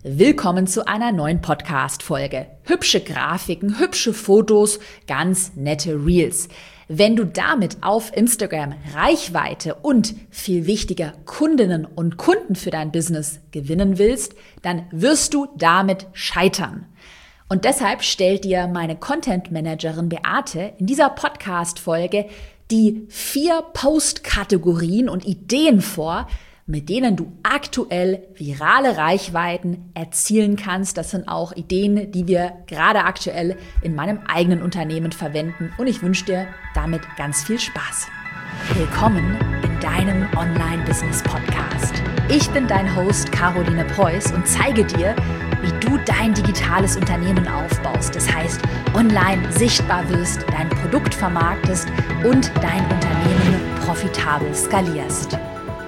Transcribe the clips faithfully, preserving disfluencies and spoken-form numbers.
Willkommen zu einer neuen Podcast-Folge. Hübsche Grafiken, hübsche Fotos, ganz nette Reels. Wenn du damit auf Instagram Reichweite und, viel wichtiger, Kundinnen und Kunden für dein Business gewinnen willst, dann wirst du damit scheitern. Und deshalb stellt dir meine Content-Managerin Beate in dieser Podcast-Folge die vier Post-Kategorien und Ideen vor, mit denen du aktuell virale Reichweiten erzielen kannst. Das sind auch Ideen, die wir gerade aktuell in meinem eigenen Unternehmen verwenden. Und ich wünsche dir damit ganz viel Spaß. Willkommen in deinem Online-Business-Podcast. Ich bin dein Host Caroline Preuß und zeige dir, wie du dein digitales Unternehmen aufbaust. Das heißt, online sichtbar wirst, dein Produkt vermarktest und dein Unternehmen profitabel skalierst.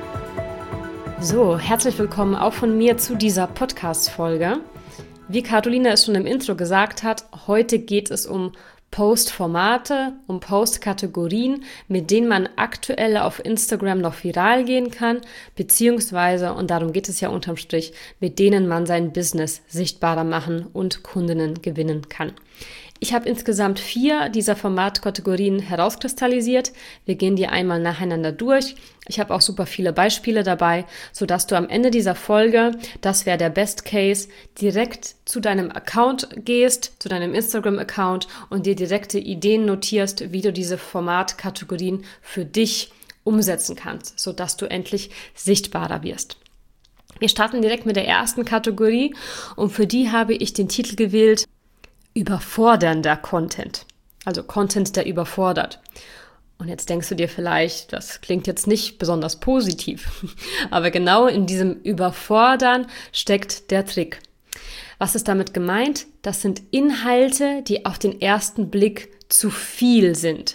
So, herzlich willkommen auch von mir zu dieser Podcast-Folge. Wie Caroline es schon im Intro gesagt hat, heute geht es um Post-Formate, um Post-Kategorien, mit denen man aktuell auf Instagram noch viral gehen kann, beziehungsweise, und darum geht es ja unterm Strich, mit denen man sein Business sichtbarer machen und Kundinnen gewinnen kann. Ich habe insgesamt vier dieser Formatkategorien herauskristallisiert. Wir gehen die einmal nacheinander durch. Ich habe auch super viele Beispiele dabei, sodass du am Ende dieser Folge, das wäre der Best Case, direkt zu deinem Account gehst, zu deinem Instagram-Account und dir direkte Ideen notierst, wie du diese Formatkategorien für dich umsetzen kannst, sodass du endlich sichtbarer wirst. Wir starten direkt mit der ersten Kategorie und für die habe ich den Titel gewählt: Überfordernder Content, also Content, der überfordert. Und jetzt denkst du dir vielleicht, das klingt jetzt nicht besonders positiv, aber genau in diesem Überfordern steckt der Trick. Was ist damit gemeint? Das sind Inhalte, die auf den ersten Blick zu viel sind.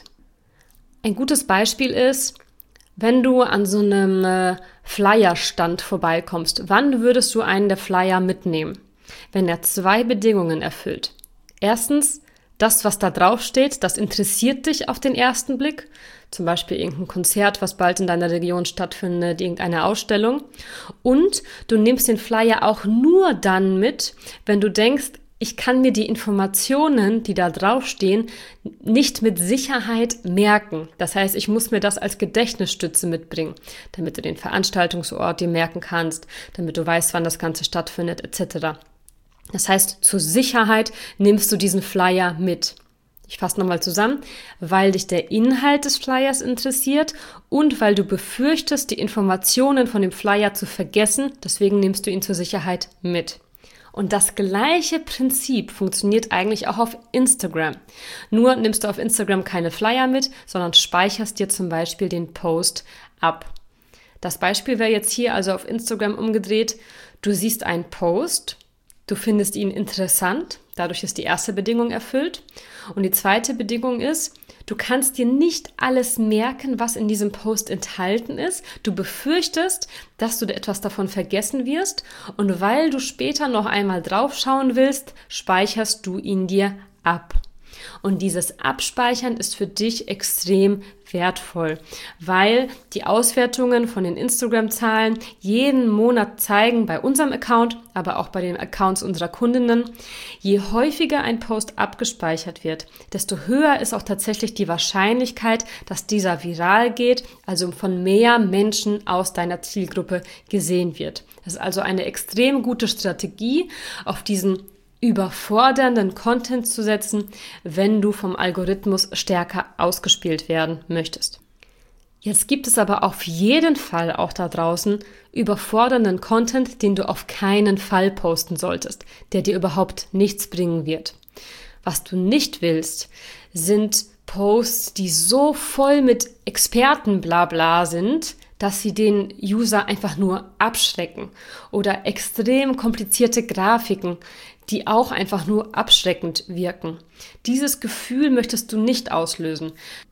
Ein gutes Beispiel ist, wenn du an so einem äh, Flyerstand vorbeikommst, wann würdest du einen der Flyer mitnehmen? Wenn er zwei Bedingungen erfüllt. Erstens, das, was da drauf steht, das interessiert dich auf den ersten Blick. Zum Beispiel irgendein Konzert, was bald in deiner Region stattfindet, irgendeine Ausstellung. Und du nimmst den Flyer auch nur dann mit, wenn du denkst, ich kann mir die Informationen, die da draufstehen, nicht mit Sicherheit merken. Das heißt, ich muss mir das als Gedächtnisstütze mitbringen, damit du den Veranstaltungsort dir merken kannst, damit du weißt, wann das Ganze stattfindet, et cetera. Das heißt, zur Sicherheit nimmst du diesen Flyer mit. Ich fasse nochmal zusammen, weil dich der Inhalt des Flyers interessiert und weil du befürchtest, die Informationen von dem Flyer zu vergessen, deswegen nimmst du ihn zur Sicherheit mit. Und das gleiche Prinzip funktioniert eigentlich auch auf Instagram. Nur nimmst du auf Instagram keine Flyer mit, sondern speicherst dir zum Beispiel den Post ab. Das Beispiel wäre jetzt hier also auf Instagram umgedreht. Du siehst einen Post. Du findest ihn interessant, dadurch ist die erste Bedingung erfüllt. Und die zweite Bedingung ist, du kannst dir nicht alles merken, was in diesem Post enthalten ist. Du befürchtest, dass du etwas davon vergessen wirst. Und weil du später noch einmal draufschauen willst, speicherst du ihn dir ab. Und dieses Abspeichern ist für dich extrem wertvoll, weil die Auswertungen von den Instagram-Zahlen jeden Monat zeigen, bei unserem Account, aber auch bei den Accounts unserer Kundinnen, je häufiger ein Post abgespeichert wird, desto höher ist auch tatsächlich die Wahrscheinlichkeit, dass dieser viral geht, also von mehr Menschen aus deiner Zielgruppe gesehen wird. Das ist also eine extrem gute Strategie, auf diesen überfordernden Content zu setzen, wenn du vom Algorithmus stärker ausgespielt werden möchtest. Jetzt gibt es aber auf jeden Fall auch da draußen überfordernden Content, den du auf keinen Fall posten solltest, der dir überhaupt nichts bringen wird. Was du nicht willst, sind Posts, die so voll mit Experten-Blabla sind, dass sie den User einfach nur abschrecken, oder extrem komplizierte Grafiken, die auch einfach nur abschreckend wirken. Dieses Gefühl möchtest du nicht auslösen.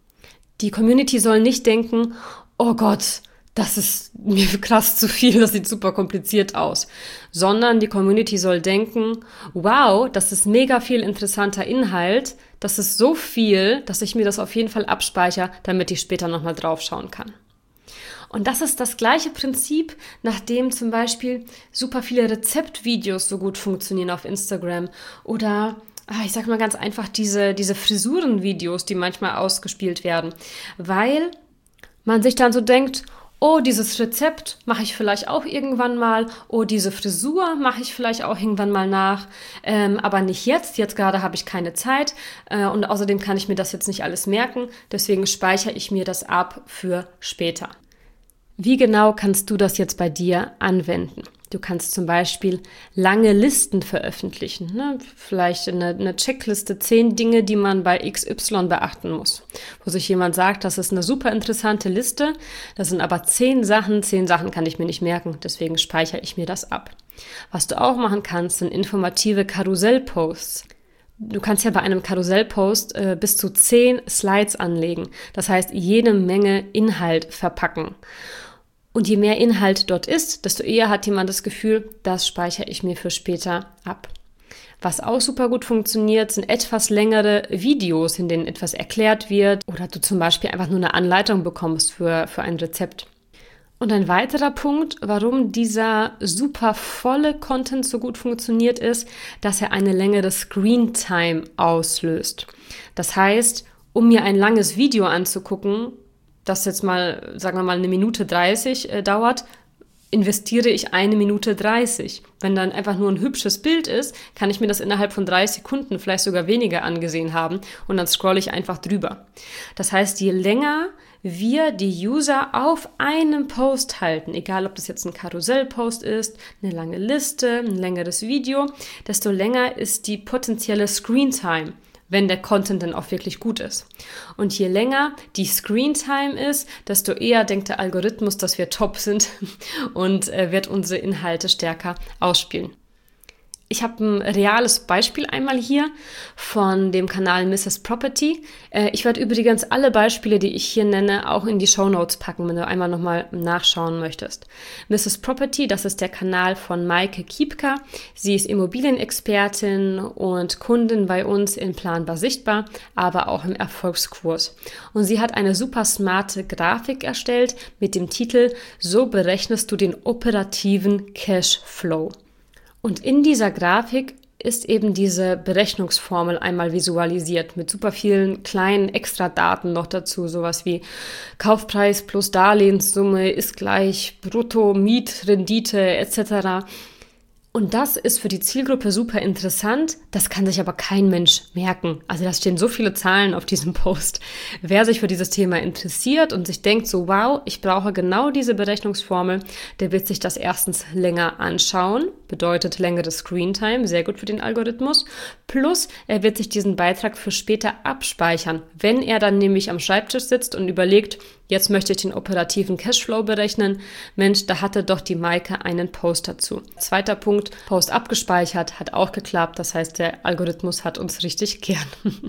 Die Community soll nicht denken, oh Gott, das ist mir krass zu viel, das sieht super kompliziert aus. Sondern die Community soll denken, wow, das ist mega viel interessanter Inhalt, das ist so viel, dass ich mir das auf jeden Fall abspeichere, damit ich später nochmal draufschauen kann. Und das ist das gleiche Prinzip, nach dem zum Beispiel super viele Rezeptvideos so gut funktionieren auf Instagram oder ich sag mal ganz einfach diese, diese Frisurenvideos, die manchmal ausgespielt werden, weil man sich dann so denkt, oh, dieses Rezept mache ich vielleicht auch irgendwann mal, oh, diese Frisur mache ich vielleicht auch irgendwann mal nach, ähm, aber nicht jetzt, jetzt gerade habe ich keine Zeit äh, und außerdem kann ich mir das jetzt nicht alles merken, deswegen speichere ich mir das ab für später. Wie genau kannst du das jetzt bei dir anwenden? Du kannst zum Beispiel lange Listen veröffentlichen, ne? Vielleicht eine, eine Checkliste, zehn Dinge, die man bei X Y beachten muss. Wo sich jemand sagt, das ist eine super interessante Liste, das sind aber zehn Sachen, zehn Sachen kann ich mir nicht merken, deswegen speichere ich mir das ab. Was du auch machen kannst, sind informative Karussellposts. Du kannst ja bei einem Karussellpost äh, bis zu zehn Slides anlegen, das heißt jede Menge Inhalt verpacken. Und je mehr Inhalt dort ist, desto eher hat jemand das Gefühl, das speichere ich mir für später ab. Was auch super gut funktioniert, sind etwas längere Videos, in denen etwas erklärt wird oder du zum Beispiel einfach nur eine Anleitung bekommst für, für ein Rezept. Und ein weiterer Punkt, warum dieser super volle Content so gut funktioniert, ist, dass er eine längere Screentime auslöst. Das heißt, um mir ein langes Video anzugucken, das jetzt mal, sagen wir mal, eine Minute dreißig äh, dauert, investiere ich eine Minute dreißig. Wenn dann einfach nur ein hübsches Bild ist, kann ich mir das innerhalb von drei Sekunden, vielleicht sogar weniger angesehen haben und dann scrolle ich einfach drüber. Das heißt, je länger wir die User auf einem Post halten, egal ob das jetzt ein Karussellpost ist, eine lange Liste, ein längeres Video, desto länger ist die potenzielle Screentime, wenn der Content dann auch wirklich gut ist. Und je länger die Screentime ist, desto eher denkt der Algorithmus, dass wir top sind und äh, wird unsere Inhalte stärker ausspielen. Ich habe ein reales Beispiel einmal hier von dem Kanal Misses Property. Äh, ich werde übrigens alle Beispiele, die ich hier nenne, auch in die Shownotes packen, wenn du einmal nochmal nachschauen möchtest. Misses Property, das ist der Kanal von Maike Kiepka. Sie ist Immobilienexpertin und Kundin bei uns in Planbar Sichtbar, aber auch im Erfolgskurs. Und sie hat eine super smarte Grafik erstellt mit dem Titel „So berechnest du den operativen Cashflow". Und in dieser Grafik ist eben diese Berechnungsformel einmal visualisiert mit super vielen kleinen Extradaten noch dazu, sowas wie Kaufpreis plus Darlehenssumme ist gleich Brutto, Mietrendite et cetera. Und das ist für die Zielgruppe super interessant, das kann sich aber kein Mensch merken. Also da stehen so viele Zahlen auf diesem Post. Wer sich für dieses Thema interessiert und sich denkt so, wow, ich brauche genau diese Berechnungsformel, der wird sich das erstens länger anschauen, bedeutet längere Screentime, sehr gut für den Algorithmus, plus er wird sich diesen Beitrag für später abspeichern, wenn er dann nämlich am Schreibtisch sitzt und überlegt, jetzt möchte ich den operativen Cashflow berechnen. Mensch, da hatte doch die Maike einen Post dazu. Zweiter Punkt, Post abgespeichert, hat auch geklappt. Das heißt, der Algorithmus hat uns richtig gern.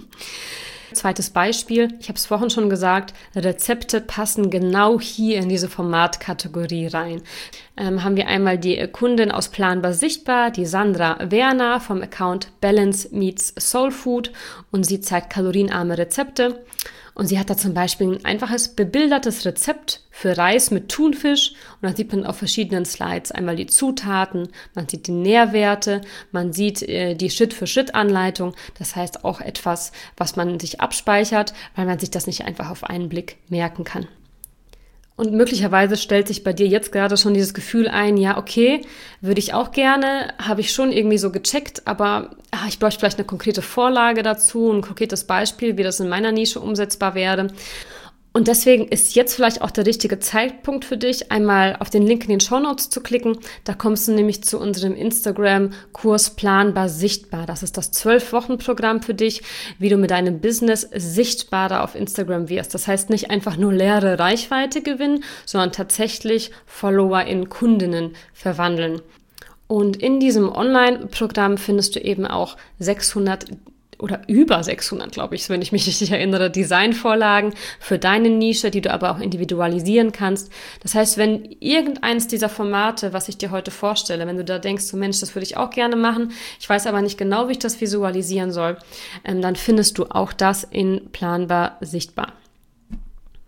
Zweites Beispiel, ich habe es vorhin schon gesagt, Rezepte passen genau hier in diese Formatkategorie rein. Ähm, haben wir einmal die Kundin aus Planbar Sichtbar, die Sandra Werner vom Account Balance Meets Soul Food und sie zeigt kalorienarme Rezepte. Und sie hat da zum Beispiel ein einfaches bebildertes Rezept für Reis mit Thunfisch und dann sieht man auf verschiedenen Slides einmal die Zutaten, man sieht die Nährwerte, man sieht äh, die Schritt-für-Schritt-Anleitung, das heißt auch etwas, was man sich abspeichert, weil man sich das nicht einfach auf einen Blick merken kann. Und möglicherweise stellt sich bei dir jetzt gerade schon dieses Gefühl ein, ja, okay, würde ich auch gerne, habe ich schon irgendwie so gecheckt, aber ach, ich bräuchte vielleicht eine konkrete Vorlage dazu, ein konkretes Beispiel, wie das in meiner Nische umsetzbar wäre. Und deswegen ist jetzt vielleicht auch der richtige Zeitpunkt für dich, einmal auf den Link in den Shownotes zu klicken. Da kommst du nämlich zu unserem Instagram-Kurs Planbar Sichtbar. Das ist das zwölf-Wochen-Programm für dich, wie du mit deinem Business sichtbarer auf Instagram wirst. Das heißt nicht einfach nur leere Reichweite gewinnen, sondern tatsächlich Follower in Kundinnen verwandeln. Und in diesem Online-Programm findest du eben auch sechshundert oder über sechshundert, glaube ich, wenn ich mich richtig erinnere, Designvorlagen für deine Nische, die du aber auch individualisieren kannst. Das heißt, wenn irgendeines dieser Formate, was ich dir heute vorstelle, wenn du da denkst, so Mensch, das würde ich auch gerne machen, ich weiß aber nicht genau, wie ich das visualisieren soll, ähm, dann findest du auch das in Planbar Sichtbar.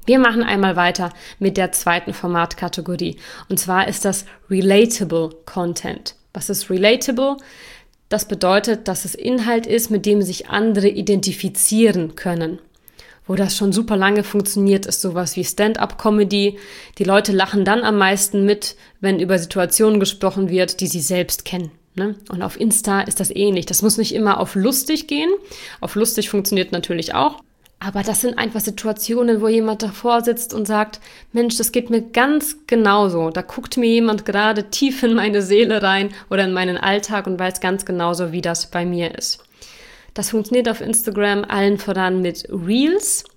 Wir machen einmal weiter mit der zweiten Formatkategorie. Und zwar ist das Relatable Content. Was ist Relatable? Das bedeutet, dass es Inhalt ist, mit dem sich andere identifizieren können. Wo das schon super lange funktioniert, ist sowas wie Stand-up-Comedy. Die Leute lachen dann am meisten mit, wenn über Situationen gesprochen wird, die sie selbst kennen. Ne? Und auf Insta ist das ähnlich. Das muss nicht immer auf lustig gehen. Auf lustig funktioniert natürlich auch. Aber das sind einfach Situationen, wo jemand davor sitzt und sagt, Mensch, das geht mir ganz genauso. Da guckt mir jemand gerade tief in meine Seele rein oder in meinen Alltag und weiß ganz genauso, wie das bei mir ist. Das funktioniert auf Instagram allen voran mit Reels,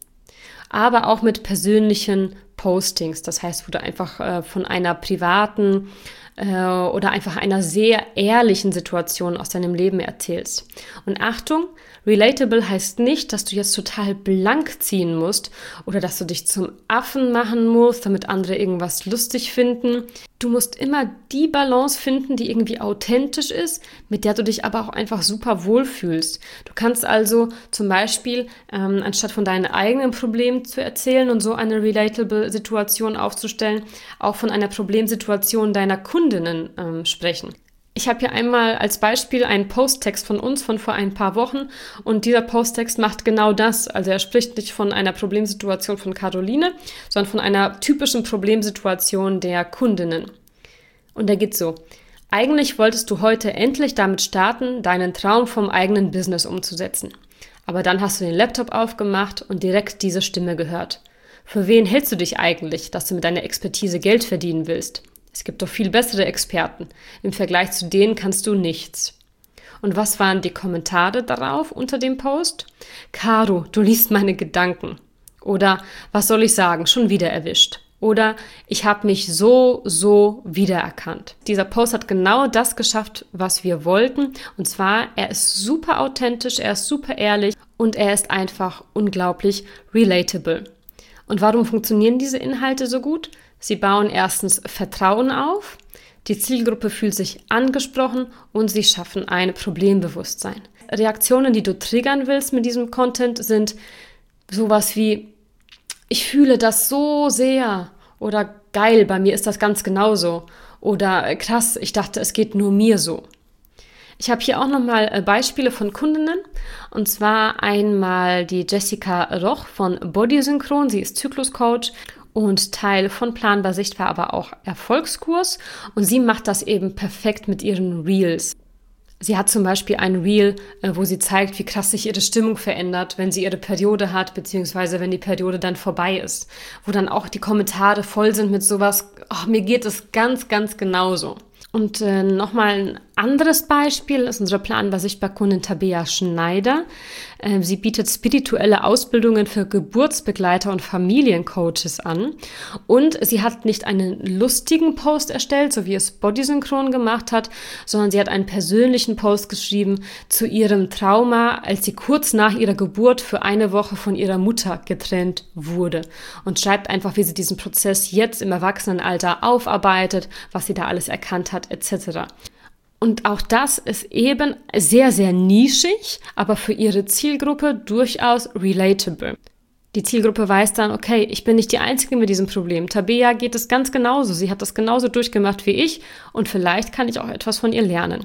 aber auch mit persönlichen Postings. Das heißt, wo du einfach äh, von einer privaten äh, oder einfach einer sehr ehrlichen Situation aus deinem Leben erzählst. Und Achtung, Relatable heißt nicht, dass du jetzt total blank ziehen musst oder dass du dich zum Affen machen musst, damit andere irgendwas lustig finden. Du musst immer die Balance finden, die irgendwie authentisch ist, mit der du dich aber auch einfach super wohlfühlst. Du kannst also zum Beispiel, ähm, anstatt von deinen eigenen Problemen zu erzählen und so eine relatable Situation aufzustellen, auch von einer Problemsituation deiner Kundinnen ähm, sprechen. Ich habe hier einmal als Beispiel einen Posttext von uns von vor ein paar Wochen und dieser Posttext macht genau das. Also er spricht nicht von einer Problemsituation von Caroline, sondern von einer typischen Problemsituation der Kundinnen. Und der geht so: Eigentlich wolltest du heute endlich damit starten, deinen Traum vom eigenen Business umzusetzen. Aber dann hast du den Laptop aufgemacht und direkt diese Stimme gehört. Für wen hältst du dich eigentlich, dass du mit deiner Expertise Geld verdienen willst? Es gibt doch viel bessere Experten. Im Vergleich zu denen kannst du nichts. Und was waren die Kommentare darauf unter dem Post? Caro, du liest meine Gedanken. Oder was soll ich sagen, schon wieder erwischt. Oder ich habe mich so, so wiedererkannt. Dieser Post hat genau das geschafft, was wir wollten. Und zwar, er ist super authentisch, er ist super ehrlich und er ist einfach unglaublich relatable. Und warum funktionieren diese Inhalte so gut? Sie bauen erstens Vertrauen auf, die Zielgruppe fühlt sich angesprochen und sie schaffen ein Problembewusstsein. Reaktionen, die du triggern willst mit diesem Content, sind sowas wie: Ich fühle das so sehr oder geil, bei mir ist das ganz genauso oder krass, ich dachte, es geht nur mir so. Ich habe hier auch nochmal Beispiele von Kundinnen, und zwar einmal die Jessica Roch von Bodysynchron, sie ist Zykluscoach und Teil von Planbar Sichtbar, aber auch Erfolgskurs, und sie macht das eben perfekt mit ihren Reels. Sie hat zum Beispiel ein Reel, wo sie zeigt, wie krass sich ihre Stimmung verändert, wenn sie ihre Periode hat, beziehungsweise wenn die Periode dann vorbei ist, wo dann auch die Kommentare voll sind mit sowas: oh, mir geht es ganz, ganz genauso. Und äh, nochmal ein anderes Beispiel ist unsere Planbar Sichtbar Kundin Tabea Schneider. Äh, sie bietet spirituelle Ausbildungen für Geburtsbegleiter und Familiencoaches an. Und sie hat nicht einen lustigen Post erstellt, so wie es Bodysynchron gemacht hat, sondern sie hat einen persönlichen Post geschrieben zu ihrem Trauma, als sie kurz nach ihrer Geburt für eine Woche von ihrer Mutter getrennt wurde. Und schreibt einfach, wie sie diesen Prozess jetzt im Erwachsenenalter aufarbeitet, was sie da alles erkannt hat, et cetera. Und auch das ist eben sehr, sehr nischig, aber für ihre Zielgruppe durchaus relatable. Die Zielgruppe weiß dann, okay, ich bin nicht die Einzige mit diesem Problem. Tabea geht es ganz genauso. Sie hat das genauso durchgemacht wie ich und vielleicht kann ich auch etwas von ihr lernen.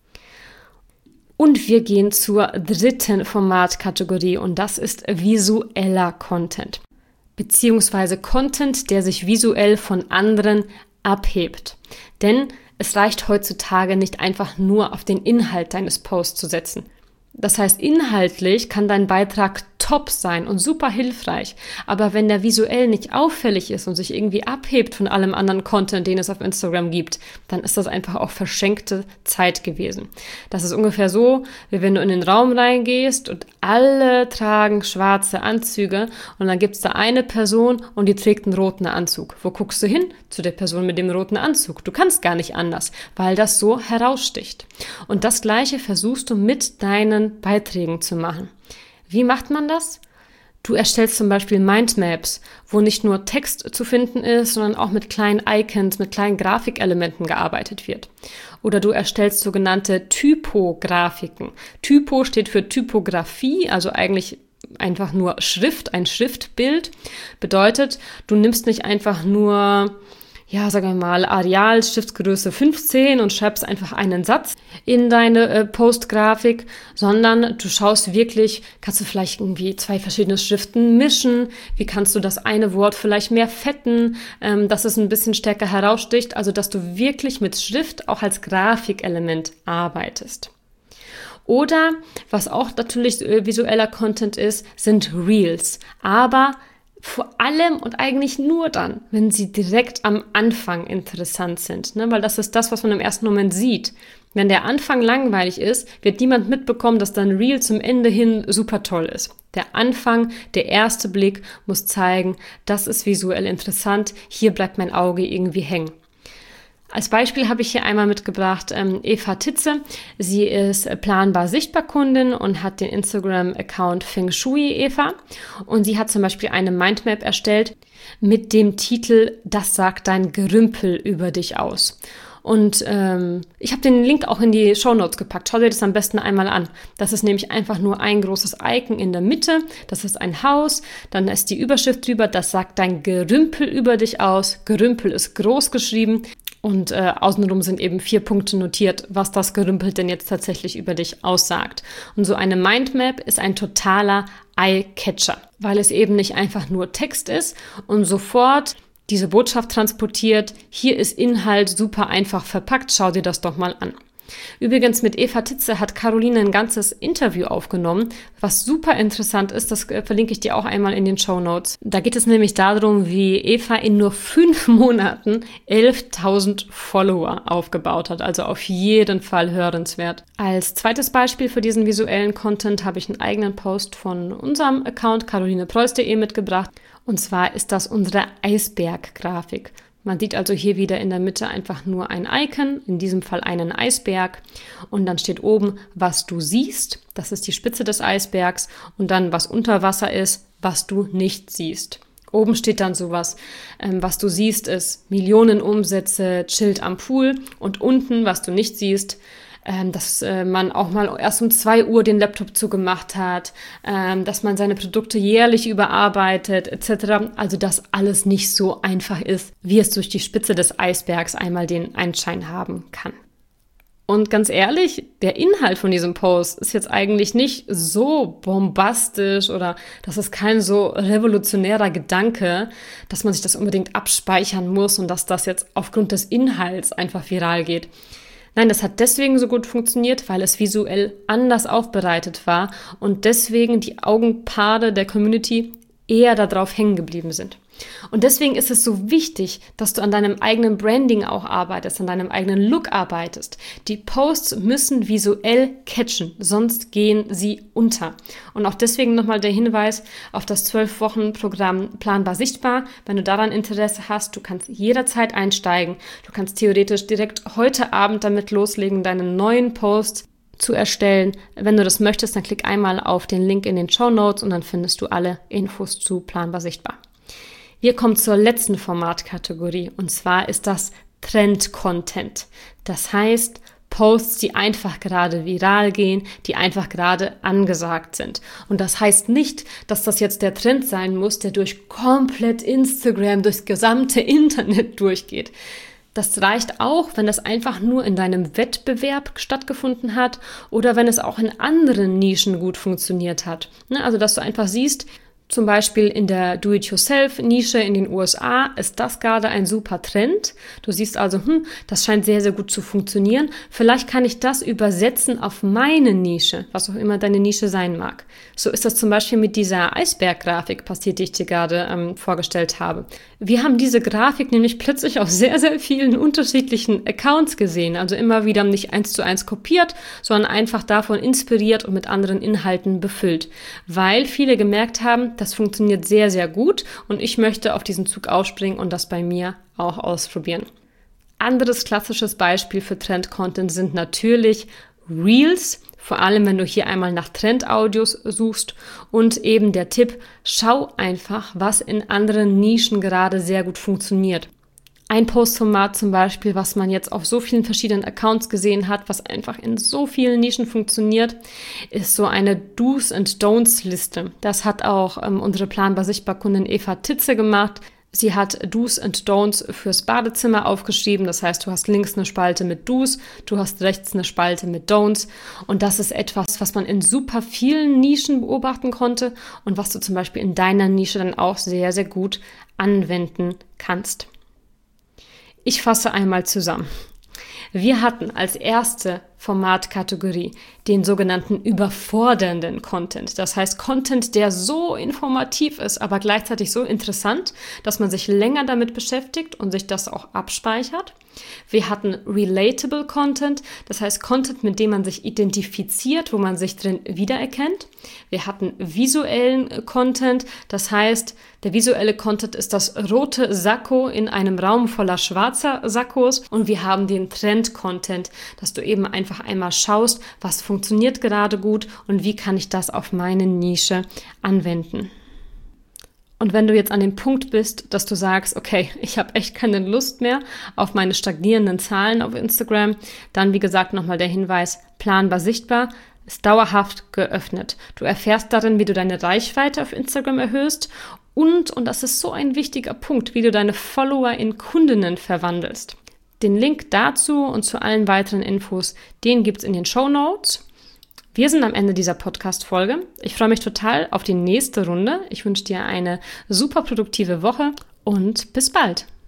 Und wir gehen zur dritten Formatkategorie und das ist visueller Content. Beziehungsweise Content, der sich visuell von anderen abhebt. Denn es reicht heutzutage nicht einfach nur auf den Inhalt deines Posts zu setzen. Das heißt, inhaltlich kann dein Beitrag top sein und super hilfreich, aber wenn der visuell nicht auffällig ist und sich irgendwie abhebt von allem anderen Content, den es auf Instagram gibt, dann ist das einfach auch verschenkte Zeit gewesen. Das ist ungefähr so, wie wenn du in den Raum reingehst und alle tragen schwarze Anzüge und dann gibt es da eine Person und die trägt einen roten Anzug. Wo guckst du hin? Zu der Person mit dem roten Anzug. Du kannst gar nicht anders, weil das so heraussticht. Und das Gleiche versuchst du mit deinen Beiträgen zu machen. Wie macht man das? Du erstellst zum Beispiel Mindmaps, wo nicht nur Text zu finden ist, sondern auch mit kleinen Icons, mit kleinen Grafikelementen gearbeitet wird. Oder du erstellst sogenannte Typografiken. Typo steht für Typografie, also eigentlich einfach nur Schrift, ein Schriftbild. Bedeutet, du nimmst nicht einfach nur, ja, sagen wir mal, Arial, Schriftgröße fünfzehn und schreibst einfach einen Satz in deine äh, Postgrafik, sondern du schaust wirklich, kannst du vielleicht irgendwie zwei verschiedene Schriften mischen, wie kannst du das eine Wort vielleicht mehr fetten, ähm, dass es ein bisschen stärker heraussticht, also dass du wirklich mit Schrift auch als Grafikelement arbeitest. Oder, was auch natürlich äh, visueller Content ist, sind Reels, aber vor allem und eigentlich nur dann, wenn sie direkt am Anfang interessant sind, ne? Weil das ist das, was man im ersten Moment sieht. Wenn der Anfang langweilig ist, wird niemand mitbekommen, dass dein Reel zum Ende hin super toll ist. Der Anfang, der erste Blick muss zeigen, das ist visuell interessant, hier bleibt mein Auge irgendwie hängen. Als Beispiel habe ich hier einmal mitgebracht ähm, Eva Titze. Sie ist planbar sichtbar Kundin und hat den Instagram-Account Feng Shui Eva. Und sie hat zum Beispiel eine Mindmap erstellt mit dem Titel Das sagt dein Gerümpel über dich aus. Und ähm, ich habe den Link auch in die Shownotes gepackt. Schau dir das am besten einmal an. Das ist nämlich einfach nur ein großes Icon in der Mitte. Das ist ein Haus. Dann ist die Überschrift drüber. Das sagt dein Gerümpel über dich aus. Gerümpel ist groß geschrieben. Und äh, außenrum sind eben vier Punkte notiert, was das Gerümpel denn jetzt tatsächlich über dich aussagt. Und so eine Mindmap ist ein totaler Eye-Catcher, weil es eben nicht einfach nur Text ist und sofort diese Botschaft transportiert. Hier ist Inhalt super einfach verpackt, schau dir das doch mal an. Übrigens, mit Eva Titze hat Caroline ein ganzes Interview aufgenommen, was super interessant ist. Das verlinke ich dir auch einmal in den Shownotes. Da geht es nämlich darum, wie Eva in nur fünf Monaten elftausend Follower aufgebaut hat. Also auf jeden Fall hörenswert. Als zweites Beispiel für diesen visuellen Content habe ich einen eigenen Post von unserem Account carolinepreuß punkt de mitgebracht. Und zwar ist das unsere Eisberg-Grafik. Man sieht also hier wieder in der Mitte einfach nur ein Icon, in diesem Fall einen Eisberg. Und dann steht oben, was du siehst. Das ist die Spitze des Eisbergs. Und dann, was unter Wasser ist, was du nicht siehst. Oben steht dann sowas, ähm, was du siehst, ist Millionen Umsätze, chillt am Pool. Und unten, was du nicht siehst, ähm, dass äh, man auch mal erst um zwei Uhr den Laptop zugemacht hat, ähm, dass man seine Produkte jährlich überarbeitet, et cetera. Also, dass alles nicht so einfach ist, wie es durch die Spitze des Eisbergs einmal den Einschein haben kann. Und ganz ehrlich, der Inhalt von diesem Post ist jetzt eigentlich nicht so bombastisch oder das ist kein so revolutionärer Gedanke, dass man sich das unbedingt abspeichern muss und dass das jetzt aufgrund des Inhalts einfach viral geht. Nein, das hat deswegen so gut funktioniert, weil es visuell anders aufbereitet war und deswegen die Augenpaare der Community eher darauf hängen geblieben sind. Und deswegen ist es so wichtig, dass du an deinem eigenen Branding auch arbeitest, an deinem eigenen Look arbeitest. Die Posts müssen visuell catchen, sonst gehen sie unter. Und auch deswegen nochmal der Hinweis auf das zwölf Wochen Programm Planbar Sichtbar. Wenn du daran Interesse hast, du kannst jederzeit einsteigen. Du kannst theoretisch direkt heute Abend damit loslegen, deinen neuen Post zu erstellen. Wenn du das möchtest, dann klick einmal auf den Link in den Shownotes und dann findest du alle Infos zu Planbar Sichtbar. Wir kommen zur letzten Formatkategorie und zwar ist das Trend-Content. Das heißt, Posts, die einfach gerade viral gehen, die einfach gerade angesagt sind. Und das heißt nicht, dass das jetzt der Trend sein muss, der durch komplett Instagram, durchs gesamte Internet durchgeht. Das reicht auch, wenn das einfach nur in deinem Wettbewerb stattgefunden hat oder wenn es auch in anderen Nischen gut funktioniert hat. Also, dass du einfach siehst, zum Beispiel in der Do-it-yourself-Nische in den U S A ist das gerade ein super Trend. Du siehst also, hm, das scheint sehr, sehr gut zu funktionieren. Vielleicht kann ich das übersetzen auf meine Nische, was auch immer deine Nische sein mag. So ist das zum Beispiel mit dieser Eisberg-Grafik passiert, die ich dir gerade ähm, vorgestellt habe. Wir haben diese Grafik nämlich plötzlich auf sehr, sehr vielen unterschiedlichen Accounts gesehen. Also immer wieder nicht eins zu eins kopiert, sondern einfach davon inspiriert und mit anderen Inhalten befüllt. Weil viele gemerkt haben, das funktioniert sehr, sehr gut und ich möchte auf diesen Zug aufspringen und das bei mir auch ausprobieren. Anderes klassisches Beispiel für Trend-Content sind natürlich Reels, vor allem wenn du hier einmal nach Trend-Audios suchst und eben der Tipp, schau einfach, was in anderen Nischen gerade sehr gut funktioniert. Ein Postformat zum Beispiel, was man jetzt auf so vielen verschiedenen Accounts gesehen hat, was einfach in so vielen Nischen funktioniert, ist so eine Do's and Don'ts Liste. Das hat auch ähm, unsere Planbar Sichtbar Kundin Eva Titze gemacht. Sie hat Do's and Don'ts fürs Badezimmer aufgeschrieben. Das heißt, du hast links eine Spalte mit Do's, du hast rechts eine Spalte mit Don'ts. Und das ist etwas, was man in super vielen Nischen beobachten konnte und was du zum Beispiel in deiner Nische dann auch sehr, sehr gut anwenden kannst. Ich fasse einmal zusammen. Wir hatten als erste Formatkategorie den sogenannten überfordernden Content. Das heißt Content, der so informativ ist, aber gleichzeitig so interessant, dass man sich länger damit beschäftigt und sich das auch abspeichert. Wir hatten relatable Content, das heißt Content, mit dem man sich identifiziert, wo man sich drin wiedererkennt. Wir hatten visuellen Content, das heißt, der visuelle Content ist das rote Sakko in einem Raum voller schwarzer Sakkos und wir haben den Trend-Content, dass du eben einfach einmal schaust, was funktioniert gerade gut und wie kann ich das auf meine Nische anwenden. Und wenn du jetzt an dem Punkt bist, dass du sagst, okay, ich habe echt keine Lust mehr auf meine stagnierenden Zahlen auf Instagram, dann wie gesagt nochmal der Hinweis, planbar sichtbar, ist dauerhaft geöffnet. Du erfährst darin, wie du deine Reichweite auf Instagram erhöhst und, und das ist so ein wichtiger Punkt, wie du deine Follower in Kundinnen verwandelst. Den Link dazu und zu allen weiteren Infos, den gibt's in den Shownotes. Wir sind am Ende dieser Podcast-Folge. Ich freue mich total auf die nächste Runde. Ich wünsche dir eine super produktive Woche und bis bald.